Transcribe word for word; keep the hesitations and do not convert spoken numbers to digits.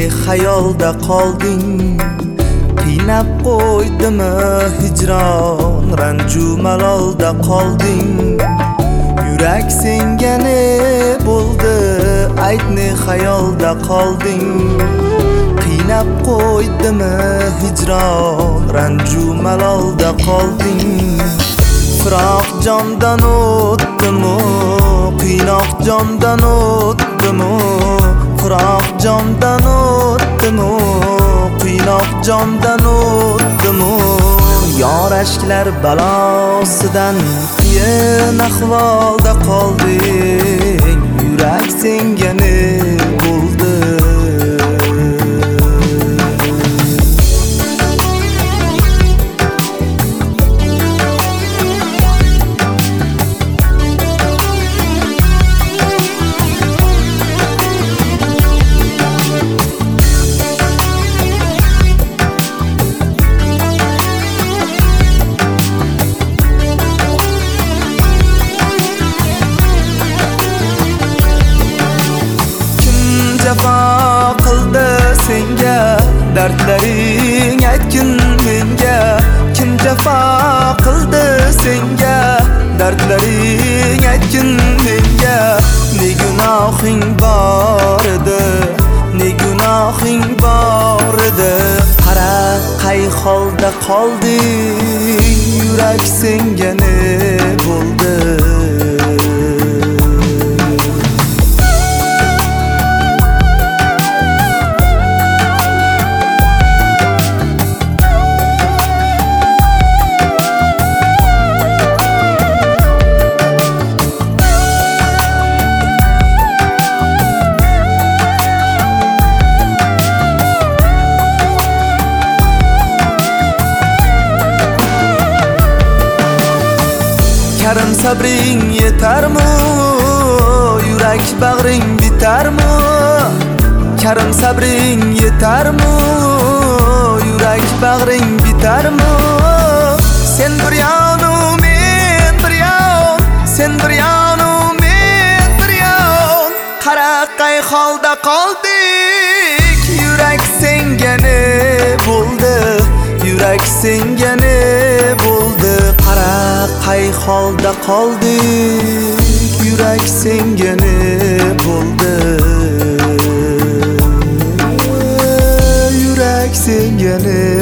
xayolda qolding. Qiynab qo'ydimi hijron, ranju malolda qolding. Yurak senga ne bo'ldi, aytni xayolda qolding. Qiynab qo'ydimi hijron, ranju malolda qolding. Firoq jondan o'tdimi, qiynoq jondan o'tdimi, firoq jondan o'tdimi, qiynoq jondan o'tdimi. Yor ashklar balosidan qiyin ahvolda qolding. Yurak senga ne bo'ldi? Jafo qildi senga, dardlaring aytgin menga. Kim jafo qildi senga, dardlaring aytgin menga. Ne gunohing bor edi, ne gunohing bor edi. Qara qay holda qolding, yurak senga ne bo'ldi? Karim sabring yetarmi, yurak bag'ring bitarmi? Karim sabring yetarmi, yurak bag'ring bitarmi? Sen bir yonu men bir yon, sen bir yonu men bir yon. Qara qay holda qoldik, yurak senga ne bo'ldi? Yurak senga ne bo'ldi? Qara qay holda qoldik, yurak senga ne bo'ldi? Yurak senga ne